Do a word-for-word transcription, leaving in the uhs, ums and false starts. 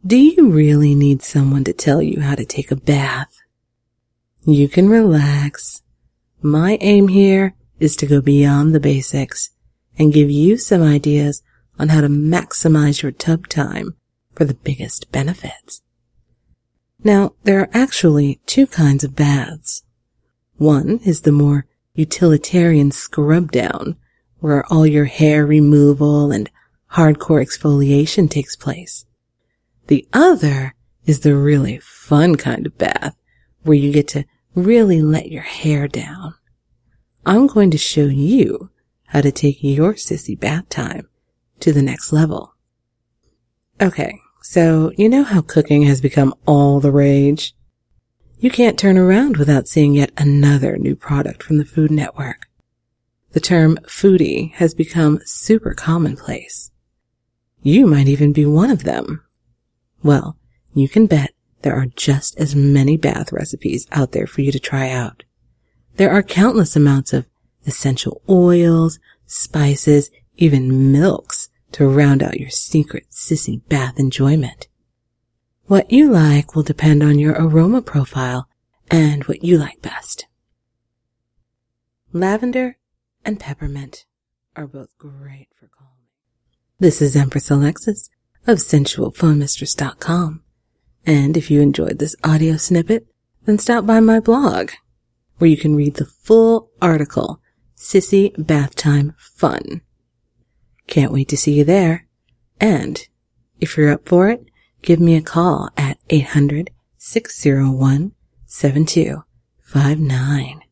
Do you really need someone to tell you how to take a bath? You can relax. My aim here is to go beyond the basics and give you some ideas on how to maximize your tub time for the biggest benefits. Now, there are actually two kinds of baths. One is the more utilitarian scrub down, where all your hair removal and hardcore exfoliation takes place. The other is the really fun kind of bath, where you get to really let your hair down. I'm going to show you how to take your sissy bath time to the next level. Okay, so you know how cooking has become all the rage? You can't turn around without seeing yet another new product from the Food Network. The term foodie has become super commonplace. You might even be one of them. Well, you can bet there are just as many bath recipes out there for you to try out. There are countless amounts of essential oils, spices, even milks to round out your secret sissy bath enjoyment. What you like will depend on your aroma profile and what you like best. Lavender and peppermint are both great for calming. This is Empress Alexis of sensual phone mistress dot com. And if you enjoyed this audio snippet, then stop by my blog, where you can read the full article, Sissy Bath Time Fun. Can't wait to see you there. And if you're up for it, give me a call at eight hundred, six oh one, seven two five nine.